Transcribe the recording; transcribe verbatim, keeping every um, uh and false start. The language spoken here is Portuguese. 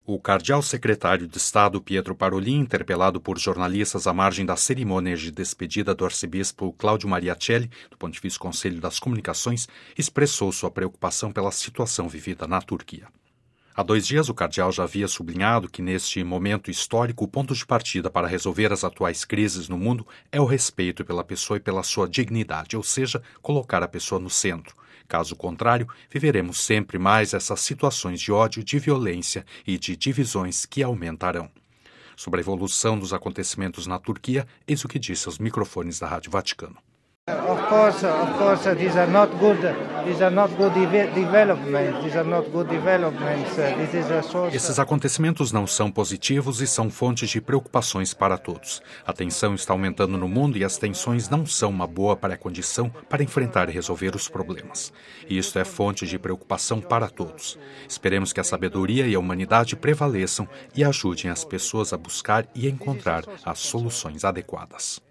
O cardeal secretário de Estado Pietro Parolin, interpelado por jornalistas à margem da cerimônia de despedida do arcebispo Cláudio Mariacelli, do Pontifício Conselho das Comunicações, expressou sua preocupação pela situação vivida na Turquia. Há dois dias, o cardeal já havia sublinhado que, neste momento histórico, o ponto de partida para resolver as atuais crises no mundo é o respeito pela pessoa e pela sua dignidade, ou seja, colocar a pessoa no centro. Caso contrário, viveremos sempre mais essas situações de ódio, de violência e de divisões que aumentarão. Sobre a evolução dos acontecimentos na Turquia, eis o que disse aos microfones da Rádio Vaticano. Of course, of course, these are not good. These are not good developments. These are not good developments. This is a source. Esses acontecimentos não são positivos e são fontes de preocupações para todos. A tensão está aumentando no mundo e as tensões não são uma boa pré-condição para enfrentar e resolver os problemas. E isto é fonte de preocupação para todos. Esperemos que a sabedoria e a humanidade prevaleçam e ajudem as pessoas a buscar e encontrar as soluções adequadas.